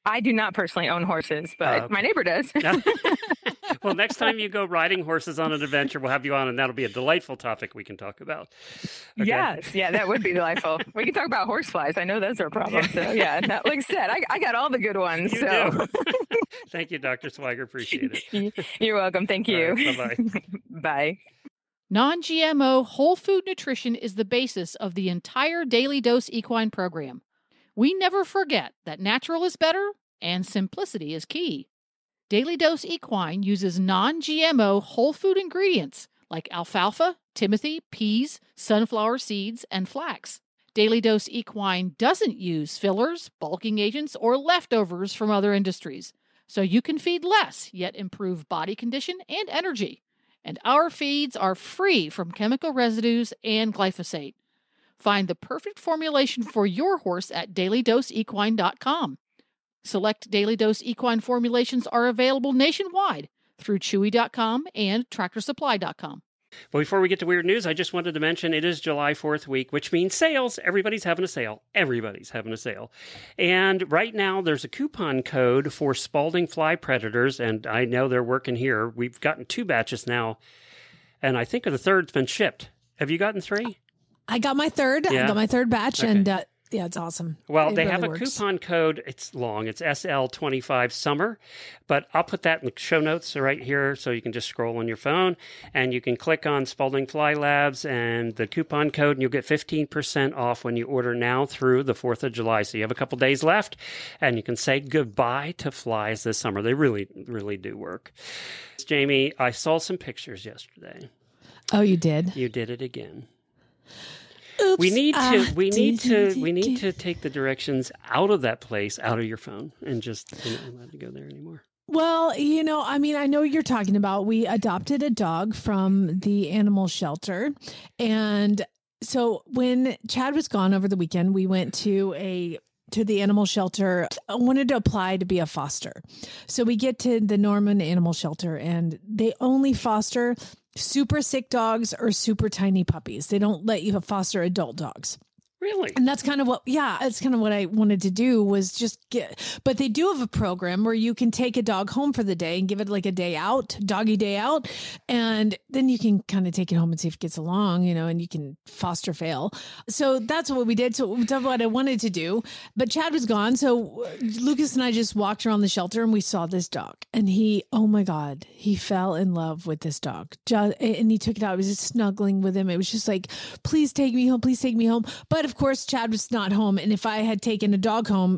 I do not personally own horses, but my neighbor does. Well, next time you go riding horses on an adventure, we'll have you on, and that'll be a delightful topic we can talk about. Okay? Yes. Yeah, that would be delightful. We can talk about horse flies. I know those are a problem. So, yeah, like I said, I got all the good ones. You do. Thank you, Dr. Swiger. Appreciate it. You're welcome. Thank you. Right, bye-bye. Bye. Non-GMO whole food nutrition is the basis of the entire Daily Dose Equine program. We never forget that natural is better and simplicity is key. Daily Dose Equine uses non-GMO whole food ingredients like alfalfa, timothy, peas, sunflower seeds, and flax. Daily Dose Equine doesn't use fillers, bulking agents, or leftovers from other industries, so you can feed less yet improve body condition and energy. And our feeds are free from chemical residues and glyphosate. Find the perfect formulation for your horse at dailydoseequine.com. Select Daily Dose Equine formulations are available nationwide through Chewy.com and TractorSupply.com. Well, before we get to weird news, I just wanted to mention it is July 4th week, which means sales. Everybody's having a sale. Everybody's having a sale. And right now, there's a coupon code for Spalding Fly Predators, and I know they're working here. We've gotten 2 batches now, and I think the third's been shipped. Have you gotten 3? I got my third. Yeah. I got my third batch, Okay. and yeah, it's awesome. Well, It they really have a works. coupon code. It's long. It's SL25 Summer, but I'll put that in the show notes right here so you can just scroll on your phone and you can click on Spalding Fly Labs and the coupon code and you'll get 15% off when you order now through the 4th of July. So you have a couple days left and you can say goodbye to flies this summer. They really, really do work. Jamie, I saw some pictures yesterday. Oh, you did? You did it again. Oops. We need to take the directions out of that place, out of your phone, and just not allowed to go there anymore. Well, I know what you're talking about. We adopted a dog from the animal shelter. And so when Chad was gone over the weekend, we went to the animal shelter. I wanted to apply to be a foster. So we get to the Norman Animal Shelter and they only foster super sick dogs or super tiny puppies. They don't let you foster adult dogs. Really? And that's kind of what I wanted to do was just but they do have a program where you can take a dog home for the day and give it like a day out, doggy day out. And then you can kind of take it home and see if it gets along, and you can foster fail. So that's what we did. So that's what I wanted to do. But Chad was gone. So Lucas and I just walked around the shelter and we saw this dog and oh my God, he fell in love with this dog. And he took it out. I was just snuggling with him. It was just like, please take me home. Please take me home. But of course, Chad was not home. And if I had taken a dog home,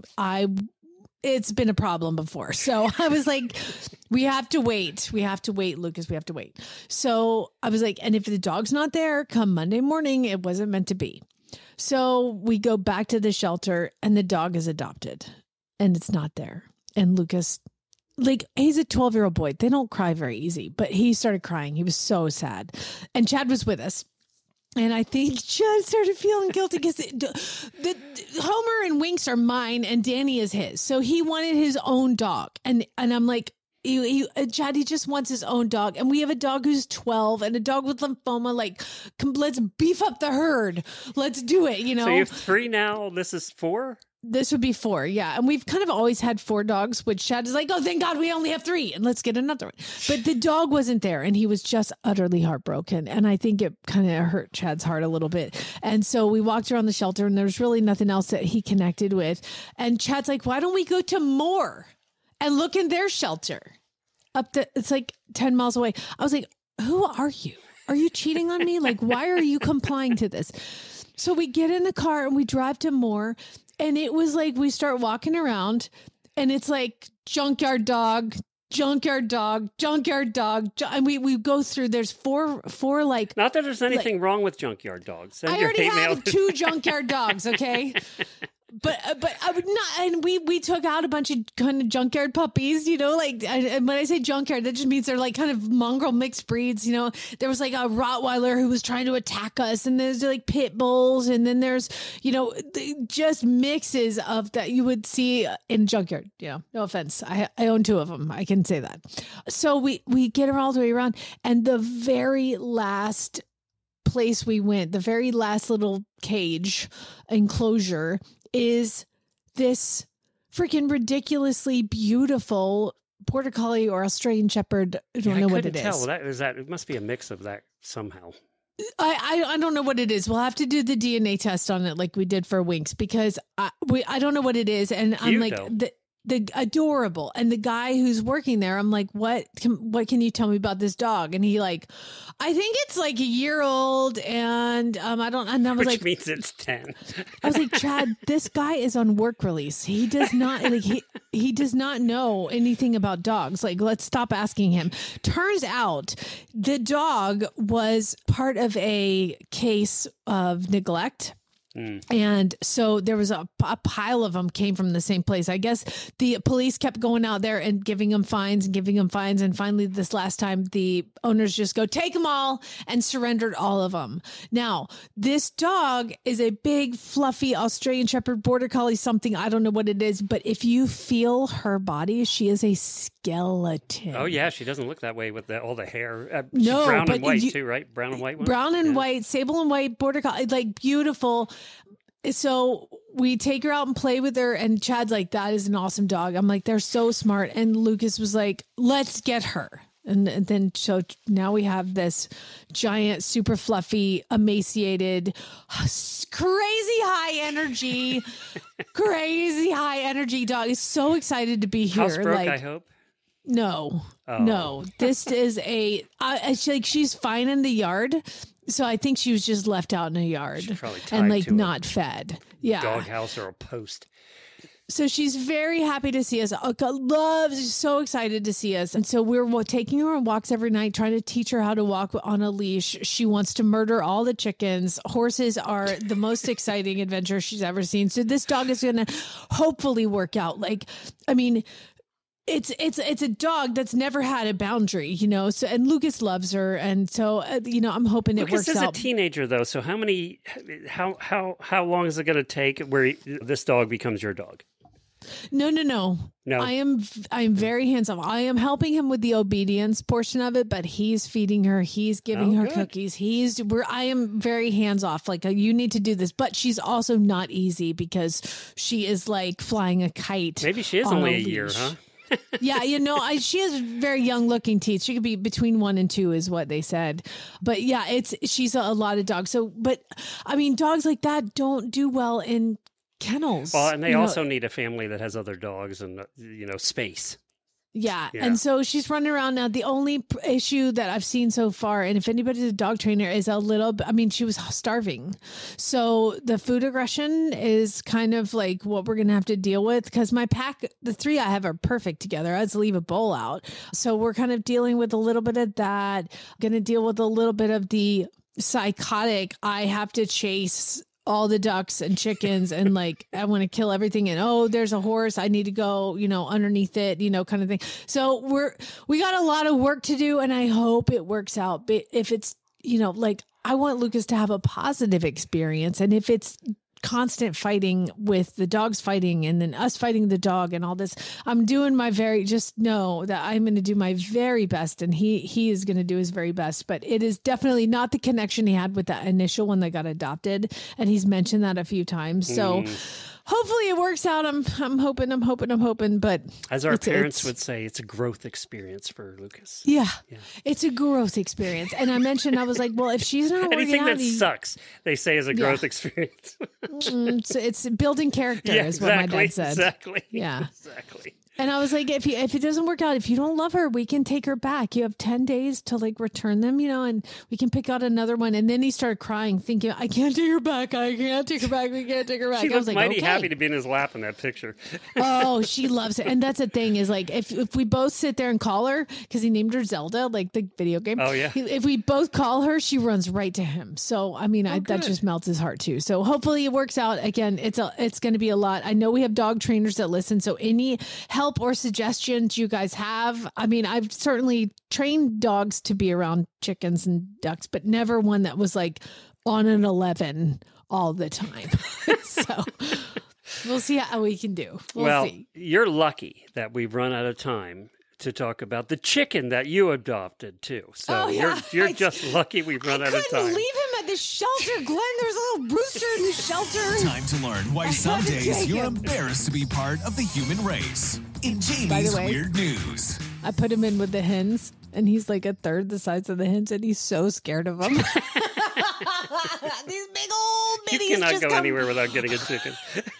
it's been a problem before. So I was like, we have to wait. We have to wait, Lucas. We have to wait. So I was like, and if the dog's not there, come Monday morning, it wasn't meant to be. So we go back to the shelter and the dog is adopted and it's not there. And Lucas, he's a 12-year-old boy. They don't cry very easy, but he started crying. He was so sad. And Chad was with us. And I think Chad started feeling guilty because the Homer and Winks are mine and Danny is his. So he wanted his own dog. And I'm like, Chad, he just wants his own dog. And we have a dog who's 12 and a dog with lymphoma. Let's beef up the herd. Let's do it, So you have 3 now. This is 4? This would be 4, yeah. And we've kind of always had 4 dogs, which Chad is like, oh, thank God we only have 3 and let's get another one. But the dog wasn't there and he was just utterly heartbroken. And I think it kind of hurt Chad's heart a little bit. And so we walked around the shelter and there was really nothing else that he connected with. And Chad's like, why don't we go to Moore and look in their shelter? It's like 10 miles away. I was like, who are you? Are you cheating on me? Why are you complying to this? So we get in the car and we drive to Moore. And it was like we start walking around and it's like junkyard dog, junkyard dog, junkyard dog. And we go through, there's four Not that there's anything wrong with junkyard dogs. Send I your already hate mail have 2 junkyard dogs, okay? But I would not, and we took out a bunch of kind of junkyard puppies, and when I say junkyard, that just means they're kind of mongrel mixed breeds, there was a Rottweiler who was trying to attack us, and there's pit bulls, and then there's, just mixes of that you would see in junkyard, no offense. I own 2 of them. I can say that. So we get her all the way around, and the very last place we went, the very last little cage enclosure is this freaking ridiculously beautiful Border Collie or Australian Shepherd. I don't know what it tell. is. It must be a mix of that somehow. I don't know what it is. We'll have to do the DNA test on it like we did for Winx, because I don't know what it is. And I'm like, the adorable. And the guy who's working there, I'm like, what can you tell me about this dog? And he like, I think it's like a year old, and I was Which like, means it's 10. I was like, Chad, this guy is on work release. He does not like he does not know anything about dogs. Like, let's stop asking him. Turns out the dog was part of a case of neglect. And so there was a pile of them came from the same place. I guess the police kept going out there and giving them fines. And finally, this last time, the owners just go, take them all, and surrendered all of them. Now, this dog is a big, fluffy Australian Shepherd Border Collie something. I don't know what it is, but if you feel her body, she is a skeleton. Oh, yeah. She doesn't look that way with all the hair. No, she's brown but and white, too, right? Brown and white one? Brown and white, sable and white, Border Collie, like beautiful. So we take her out and play with her, and Chad's like, that is an awesome dog. I'm like, they're so smart. And Lucas was like, let's get her. And then so now we have this giant, super fluffy, emaciated, crazy high energy dog. Is so excited to be here. Housebroke, I hope. No, no. This is she's fine in the yard. So I think she was just left out in a yard and like not fed. Yeah. Doghouse or a post. So she's very happy to see us. She's so excited to see us. And so we're taking her on walks every night, trying to teach her how to walk on a leash. She wants to murder all the chickens. Horses are the most exciting adventure she's ever seen. So this dog is going to hopefully work out. It's a dog that's never had a boundary, So, and Lucas loves her, and so I'm hoping it works out. Lucas is a teenager, though. So how long is it going to take where this dog becomes your dog? No. I am very hands-off. I am helping him with the obedience portion of it, but he's feeding her. He's giving her cookies. I am very hands-off. Like, you need to do this, but she's also not easy because she is like flying a kite. Maybe she is only a year, huh? Yeah, she has very young looking teeth. She could be between 1 and 2 is what they said. But yeah, she's a lot of dogs. So, but I mean, dogs like that don't do well in kennels. Well, and they also need a family that has other dogs and, space. Yeah. And so she's running around now. The only issue that I've seen so far, and if anybody's a dog trainer, is she was starving. So the food aggression is kind of like what we're going to have to deal with, because my pack, the 3 I have are perfect together. I had to leave a bowl out. So we're kind of dealing with a little bit of that. Going to deal with a little bit of the psychotic, I have to chase all the ducks and chickens and like I want to kill everything, and there's a horse, I need to go underneath it, kind of thing. So we got a lot of work to do, and I hope it works out. But if it's I want Lucas to have a positive experience, and if it's constant fighting with the dogs fighting and then us fighting the dog and all this, I'm doing just know that I'm going to do my very best, and he is going to do his very best. But it is definitely not the connection he had with that initial one that got adopted, and he's mentioned that a few times. So hopefully it works out. I'm hoping. But as our parents would say, it's a growth experience for Lucas. Yeah. It's a growth experience. And I mentioned, I was like, well, if she's not working anything out, that sucks, they say is a growth experience. It's building character, is what my dad said. Exactly. Yeah. Exactly. And I was like, if it doesn't work out, if you don't love her, we can take her back. You have 10 days to return them, and we can pick out another one. And then he started crying, thinking, I can't take her back. We can't take her back. She was mighty happy to be in his lap in that picture. Oh, she loves it. And that's the thing is if we both sit there and call her, because he named her Zelda, like the video game. Oh, yeah. If we both call her, she runs right to him. So, I mean, that just melts his heart too. So hopefully it works out. Again, it's going to be a lot. I know we have dog trainers that listen. So any help or suggestions you guys have, I mean, I've certainly trained dogs to be around chickens and ducks, but never one that was like on an 11 all the time. So we'll see how we can do. We'll see. You're lucky that we've run out of time to talk about the chicken that you adopted too. So you're just lucky we've run out of time. Leave him at the shelter. Glenn There was a little rooster in the shelter. Time to learn why some days you're embarrassed to be part of the human race. In By Jamie's the way, Weird News. I put him in with the hens, and he's like a third the size of the hens, and he's so scared of them. These big old bitties You cannot just go come. anywhere without getting a chicken.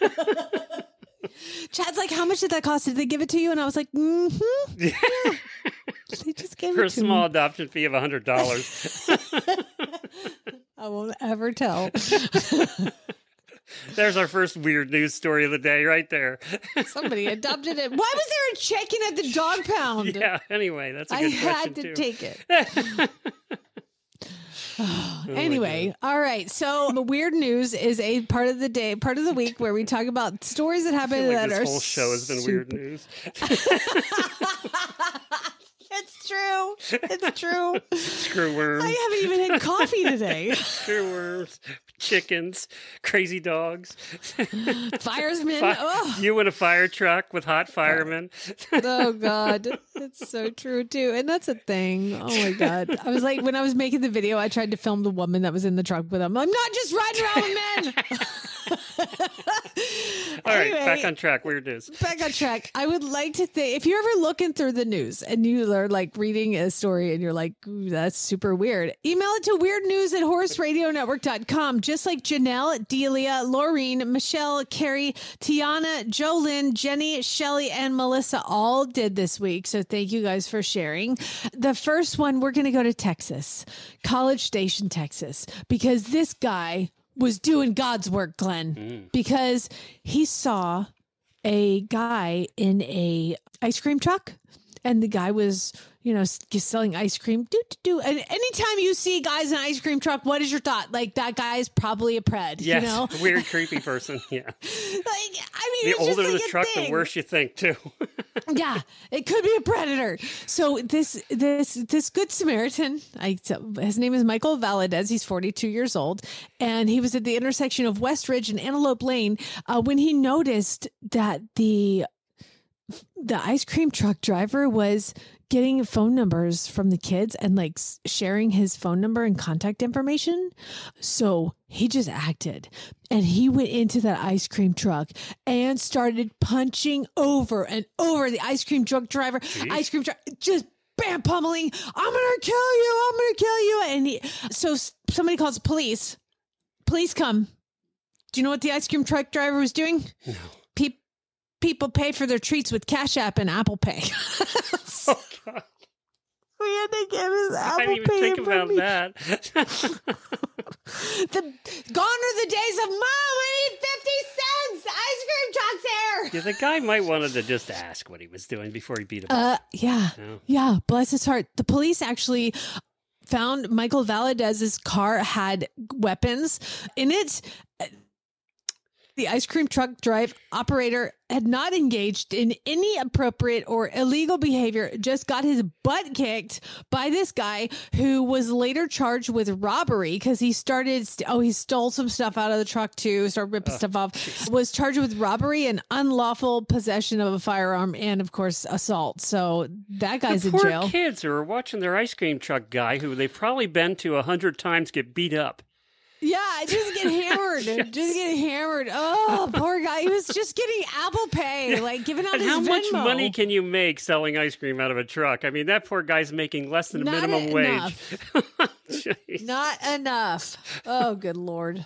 Chad's like, how much did that cost? Did they give it to you? And I was like, mm-hmm. Yeah. They just gave For it a to small me. adoption fee of $100. I won't ever tell. There's our first weird news story of the day right there. Somebody adopted it. Why was there a chicken at the dog pound? Yeah, anyway, that's a I good had question, to too. take it. Anyway, all right. So weird news is a part of the week where we talk about stories that I happen feel like that this are whole show has been weird news. It's true. It's true. Screwworms. I haven't even had coffee today. Screwworms, chickens, crazy dogs, Firesmen. Oh. You in a fire truck with hot firemen. Oh God, it's so true too, and that's a thing. Oh my God, I was like, when I was making the video, I tried to film the woman that was in the truck with him. I'm not just riding around with men. All right, Anyway, back on track. Weird news. Back on track. I would like to think if you're ever looking through the news and you are like reading a story and you're like, ooh, that's super weird, email it to weirdnews@horseradionetwork.com. Just like Janelle, Delia, Laureen, Michelle, Carrie, Tiana, Jolyn, Jenny, Shelly, and Melissa all did this week. So thank you guys for sharing. The first one, we're going to go to Texas, College Station, Texas, because this guy was doing God's work, Glenn, because he saw a guy in a ice cream truck, and the guy was, selling ice cream. And anytime you see guys in an ice cream truck, what is your thought? Like, that guy is probably a pred. Yes, weird, creepy person. Yeah. The it's older just like the a truck, thing. the worse you think, too. Yeah, it could be a predator. So this Good Samaritan, his name is Michael Valadez. He's 42 years old, and he was at the intersection of West Ridge and Antelope Lane when he noticed that the ice cream truck driver was getting phone numbers from the kids and like sharing his phone number and contact information. So he just acted, and he went into that ice cream truck and started punching over and over the ice cream truck driver. Jeez. Ice cream truck, just bam, pummeling. I'm going to kill you. I'm going to kill you. And so somebody calls the police. Police come. Do you know what the ice cream truck driver was doing? No. People pay for their treats with Cash App and Apple Pay. Oh, God. We had to give his I Apple didn't even Pay think about that. Gone are the days of, Mom, I need 50 cents. Ice cream truck's here. Yeah, the guy might wanted to just ask what he was doing before he beat him up. Yeah. No. Yeah. Bless his heart. The police actually found Michael Valadez's car had weapons in it. The ice cream truck drive operator had not engaged in any appropriate or illegal behavior, just got his butt kicked by this guy who was later charged with robbery because he started, he stole some stuff out of the truck too, started ripping stuff off, was charged with robbery and unlawful possession of a firearm and, of course, assault. So that guy's the in poor jail. Kids who are watching their ice cream truck guy who they've probably been to 100 times get beat up. Yeah, just get hammered. Just get hammered. Oh, poor guy. He was just getting Apple Pay, like giving out And his how much Venmo. money can you make selling ice cream out of a truck? I mean, that poor guy's making less than a Not minimum wage. Jeez. Not enough. Oh, good Lord.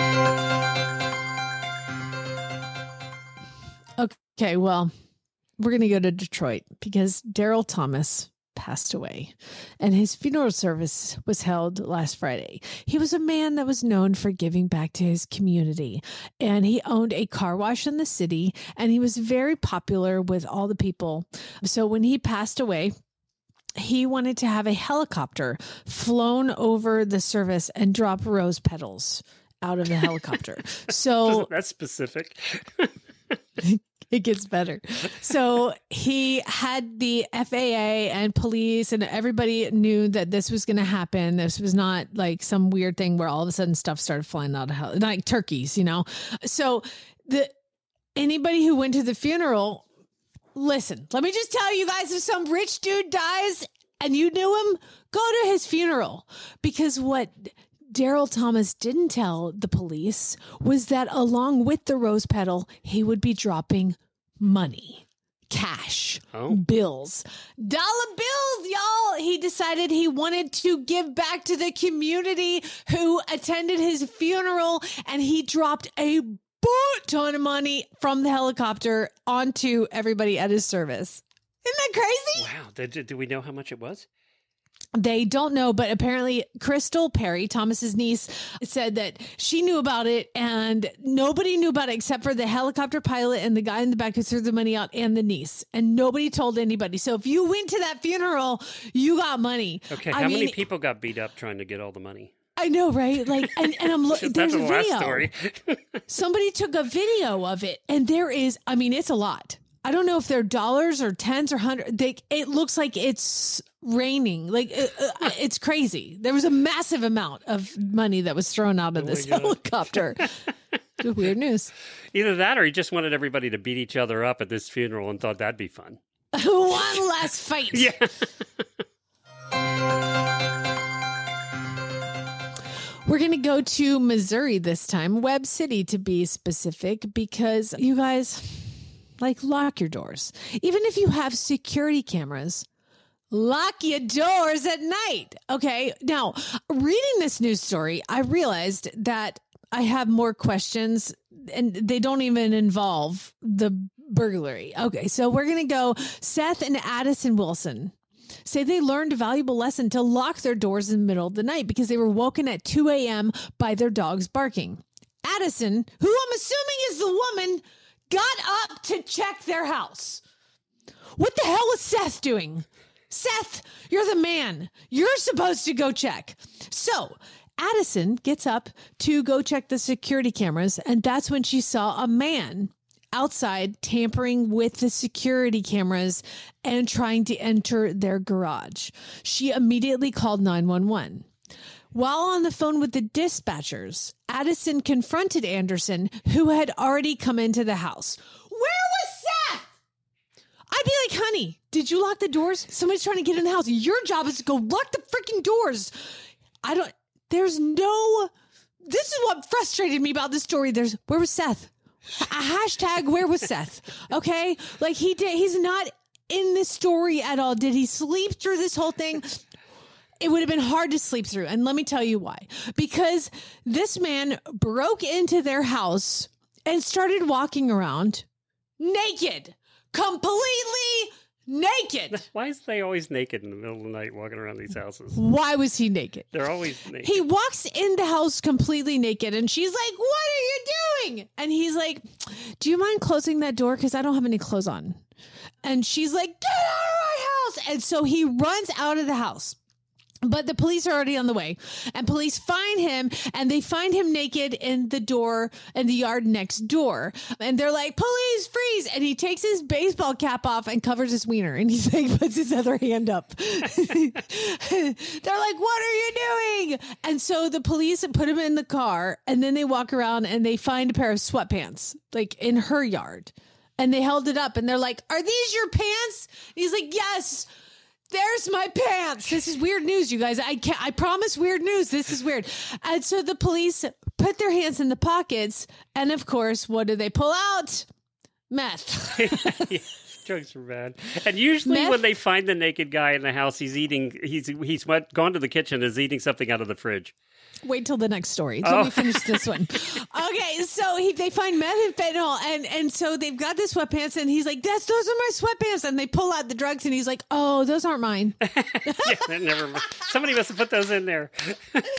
Okay, well, we're going to go to Detroit because Daryl Thomas passed away, and his funeral service was held last Friday. He was a man that was known for giving back to his community, and he owned a car wash in the city, and he was very popular with all the people. So when he passed away, he wanted to have a helicopter flown over the service and drop rose petals out of the helicopter. So that's specific. It gets better. So he had the FAA and police and everybody knew that this was going to happen. This was not like some weird thing where all of a sudden stuff started flying out of hell, like turkeys, So anybody who went to the funeral, listen, let me just tell you guys, if some rich dude dies and you knew him, go to his funeral, because what Daryl Thomas didn't tell the police was that along with the rose petal, he would be dropping money, cash, bills, dollar bills, y'all. He decided he wanted to give back to the community who attended his funeral, and he dropped a ton of money from the helicopter onto everybody at his service. Isn't that crazy? Wow. Do we know how much it was? They don't know, but apparently Crystal Perry, Thomas's niece, said that she knew about it and nobody knew about it except for the helicopter pilot and the guy in the back who threw the money out and the niece. And nobody told anybody. So if you went to that funeral, you got money. Okay, how many people got beat up trying to get all the money? I know, right? Like, and I'm looking. There's a video. Last story. Somebody took a video of it, and there is. I mean, it's a lot. I don't know if they're dollars or tens or hundreds. It looks like it's raining. Like it's crazy. There was a massive amount of money that was thrown out of this helicopter. Weird news. Either that, or he just wanted everybody to beat each other up at this funeral and thought that'd be fun. One last fight. Yeah. We're going to go to Missouri this time, Webb City to be specific, because you guys, like, lock your doors. Even if you have security cameras, lock your doors at night. Okay. Now, reading this news story, I realized that I have more questions and they don't even involve the burglary. Okay. So we're going to go Seth and Addison Wilson. Say they learned a valuable lesson to lock their doors in the middle of the night because they were woken at 2 a.m. by their dogs barking. Addison, who I'm assuming is the woman, got up to check their house. What the hell was Seth doing? Seth, you're the man. You're supposed to go check. So Addison gets up to go check the security cameras, and that's when she saw a man outside tampering with the security cameras and trying to enter their garage. She immediately called 911. While on the phone with the dispatchers, Addison confronted Anderson, who had already come into the house. Where was Seth? I'd be like, honey, did you lock the doors? Somebody's trying to get in the house. Your job is to go lock the freaking doors. This is what frustrated me about this story. Where was Seth? A hashtag, where was Seth? Okay. Like he's not in this story at all. Did he sleep through this whole thing? It would have been hard to sleep through. And let me tell you why. Because this man broke into their house and started walking around naked, completely naked. Why is they always naked in the middle of the night walking around these houses? Why was he naked? They're always naked. He walks in the house completely naked and she's like, what are you doing? And he's like, do you mind closing that door? Because I don't have any clothes on. And she's like, get out of my house. And so he runs out of the house. But the police are already on the way, and police find him, and they find him naked in the yard next door. And they're like, police, freeze. And he takes his baseball cap off and covers his wiener. And he's like, puts his other hand up. They're like, what are you doing? And so the police put him in the car, and then they walk around and they find a pair of sweatpants, like in her yard. And they held it up and they're like, are these your pants? And he's like, yes. There's my pants. This is weird news, you guys. I promise weird news. This is weird. And so the police put their hands in the pockets. And of course, what do they pull out? Meth. Yeah, drugs are bad. And usually when they find the naked guy in the house, he's gone to the kitchen and is eating something out of the fridge. Wait till the next story. Let me finish this one. Okay, so they find meth and fentanyl, and so they've got the sweatpants, and he's like, those are my sweatpants. And they pull out the drugs, and he's like, oh, those aren't mine. Yeah, never mind. Somebody must have put those in there. Those are mine.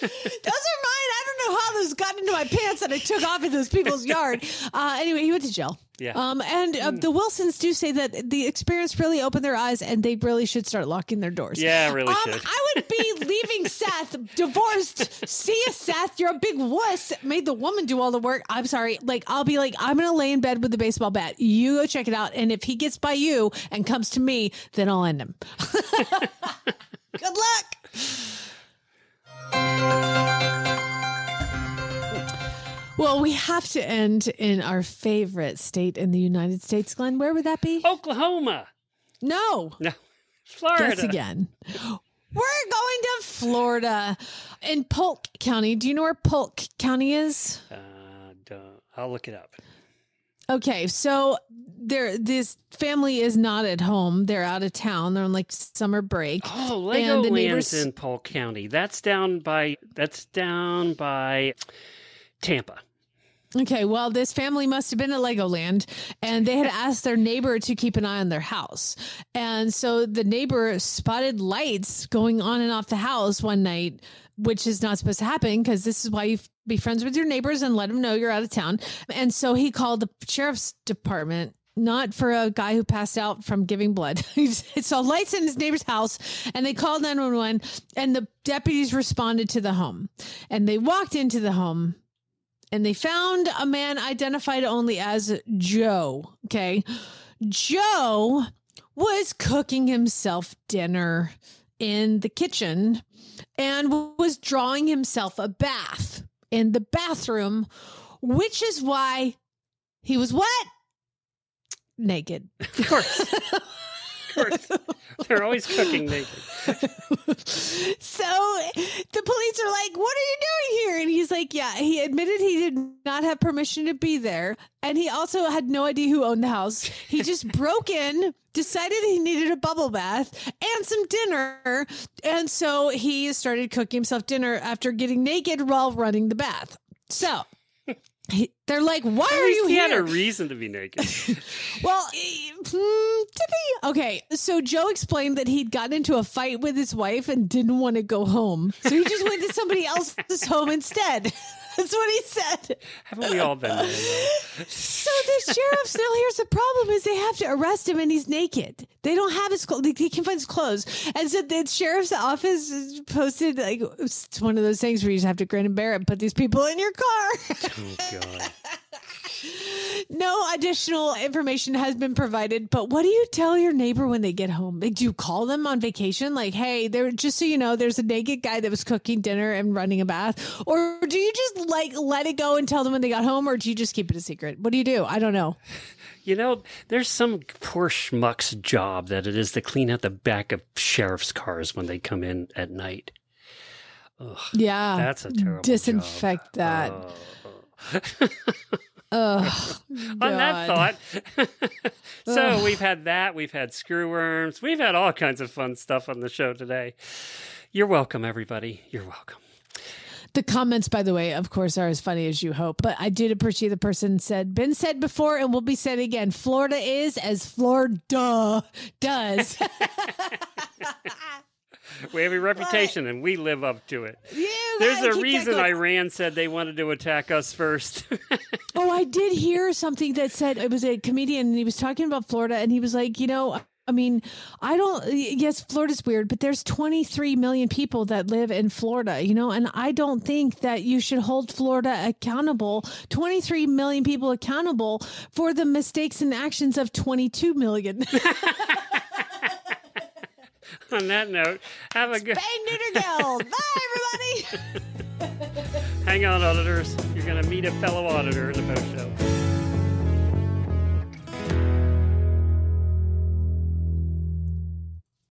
I don't know how those got into my pants that I took off in those people's yard. Anyway, he went to jail. Yeah. The Wilsons do say that the experience really opened their eyes, and they really should start locking their doors. Yeah, really should. I would be leaving Seth, divorced. See ya, Seth. You're a big wuss. Made the woman do all the work. I'm sorry. Like, I'll be like, I'm going to lay in bed with the baseball bat. You go check it out. And if he gets by you and comes to me, then I'll end him. Good luck. Well, we have to end in our favorite state in the United States, Glenn. Where would that be? Oklahoma. No. Florida. Guess again. We're going to Florida in Polk County. Do you know where Polk County is? I'll look it up. Okay, so this family is not at home. They're out of town. They're on like summer break. Oh, Legoland's in Polk County. That's down by Tampa. Okay, well, this family must have been at Legoland, and they had asked their neighbor to keep an eye on their house. And so the neighbor spotted lights going on and off the house one night, which is not supposed to happen because this is why you be friends with your neighbors and let them know you're out of town. And so he called the sheriff's department, not for a guy who passed out from giving blood. He saw lights in his neighbor's house, and they called 911, and the deputies responded to the home. And they walked into the home, and they found a man identified only as Joe. Okay. Joe was cooking himself dinner in the kitchen and was drawing himself a bath in the bathroom, which is why he was what? Naked. Of course. They're always cooking naked. So the police are like, what are you doing here? And he's like, yeah, he admitted he did not have permission to be there. And he also had no idea who owned the house. He just broke in, decided he needed a bubble bath and some dinner. And so he started cooking himself dinner after getting naked while running the bath. So they're like, why are you here? He had a reason to be naked. Well, okay. So Joe explained that he'd gotten into a fight with his wife and didn't want to go home. So he just went to somebody else's home instead. That's what he said. Haven't we all been there? So the sheriffs, now here's the problem is they have to arrest him and he's naked. They don't have his clothes. They can't find his clothes. And so the sheriff's office posted, like, it's one of those things where you just have to grin and bear it and put these people in your car. Oh, God. No additional information has been provided, but what do you tell your neighbor when they get home? Like, do you call them on vacation? Like, hey, just so you know, there's a naked guy that was cooking dinner and running a bath. Or do you just like let it go and tell them when they got home? Or do you just keep it a secret? What do you do? I don't know. You know, there's some poor schmuck's job that it is to clean out the back of sheriff's cars when they come in at night. Ugh, yeah. That's a terrible disinfect job. that. Oh, on that thought. So we've had that. We've had screwworms. We've had all kinds of fun stuff on the show today. You're welcome, everybody. You're welcome. The comments, by the way, of course, are as funny as you hope. But I did appreciate the person said, been said before and will be said again. Florida is as Florida does. We have a reputation and we live up to it. There's a reason Iran said they wanted to attack us first. Oh, I did hear something that said, it was a comedian and he was talking about Florida and he was like, you know, I mean, yes, Florida's weird, but there's 23 million people that live in Florida, you know, and I don't think that you should hold Florida accountable, 23 million people accountable for the mistakes and actions of 22 million. On that note, have a good... Spay, neuter, kill. Bye, everybody. Hang on, auditors. You're going to meet a fellow auditor in the post show.